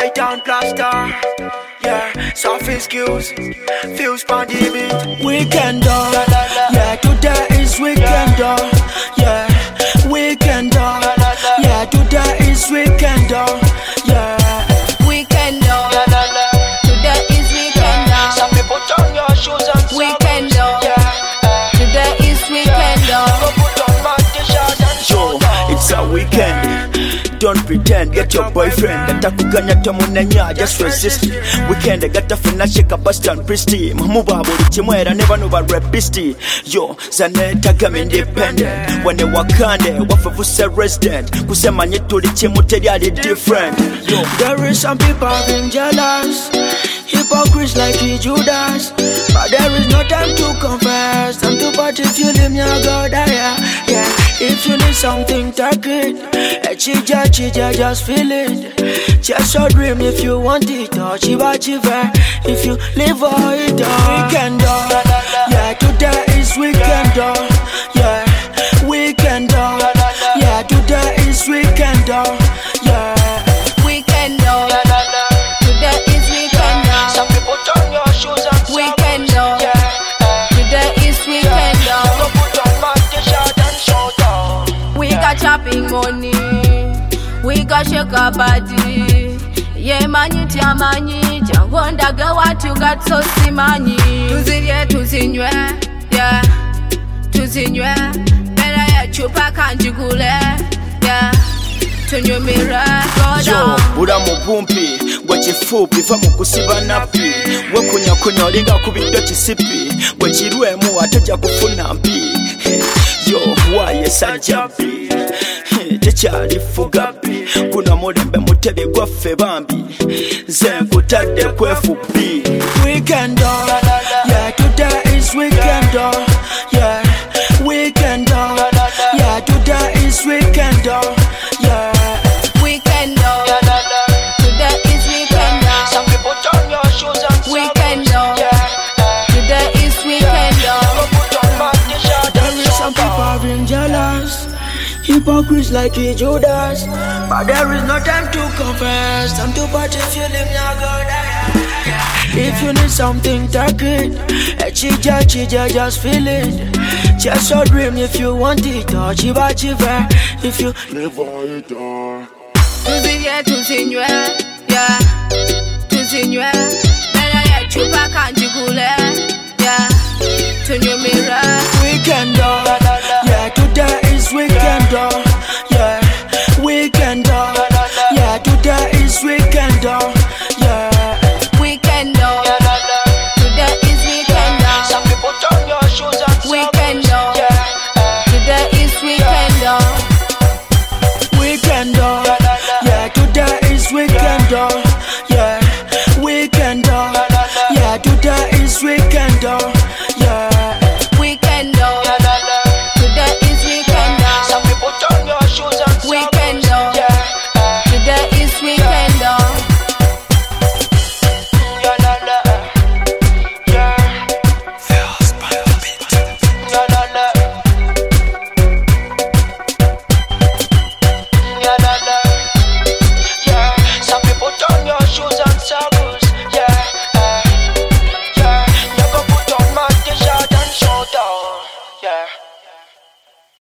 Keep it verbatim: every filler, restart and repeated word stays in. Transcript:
right down plaster. Yeah, soft skills, feels pandemic. Weekend, oh, yeah, today is weekend, oh, yeah, weekend, oh, yeah, today is weekend, oh, yeah, weekend, oh, today is weekend, oh, some people put on your shoes and socks. Weekend, oh, yeah, today is weekend, oh, put on my t-shirt and yo, it's a weekend. Don't pretend, get your boyfriend. Atakuganya tamunanya, just resist. Weekend, gata fina shake a Boston Priesty. Mamuba buli chimwera, never know about rapisti. Yo, zaneta gam independent. When they wakande, wafavusa resident. Kusema nyetuli chimu tediali different. Yo, there is some people being jealous, hypocrites like he Judas. But there is no time to confess. Time to party, if you leave me, I go die. Yeah, if you need something, take it. A chija, chija, just feel it. Chase your dream if you want it. Or chiva, chiva, if you live for it. Oh, weekend, oh, yeah, today is weekend, oh, yeah, weekend, oh, yeah, today is weekend, oh, yeah, weekend, oh, today is weekend, oh, some people turn your shoes and socks. weekend, oh, Yeah, today is weekend, go oh, put on my t-shirt and short, oh. we got chopping money, we got shake up body. Yeah, mani tia mani, jangwanda ga watu got so simani. Tuziye tuzinywe, yeah, tuzinywe. Bela ya chupa kanjigule, yeah, tunyumira go Yo, down. bura mu bumpi gwe kifupi va mu kusiba nappi we kunyakunya olinga kubiddo kisipi gwe kirwemu atajja kufuna mpi. Yo, waye sajjabi tekyalifugabi kuno mulembe mutebi gwaffe bambi nze nkutadde kwefupi. Weekend, oh, yeah, today is weekend, oh, yeah, weekend, oh, yeah, today is weekend, oh, yeah, Weekend, oh, today is weekend, oh, some people turn your shoes and socks. weekend, oh, Yeah, today is weekend, go oh, put on my t-shirt and there is some people being jealous, hypocrites like he Judas. But there is no time to confess. Time to party, if you leave me, I go die. If you need something, take it. A chija, chija, just feel it. Chase your dream if you want it. Or chiva, chiva, if you live for it. Or tuziye tuzinywe, yeah, tuzinywe. Bela ya chupa kanjigule, yeah, tunyumira. weekend, oh, yeah, today is weekend, oh,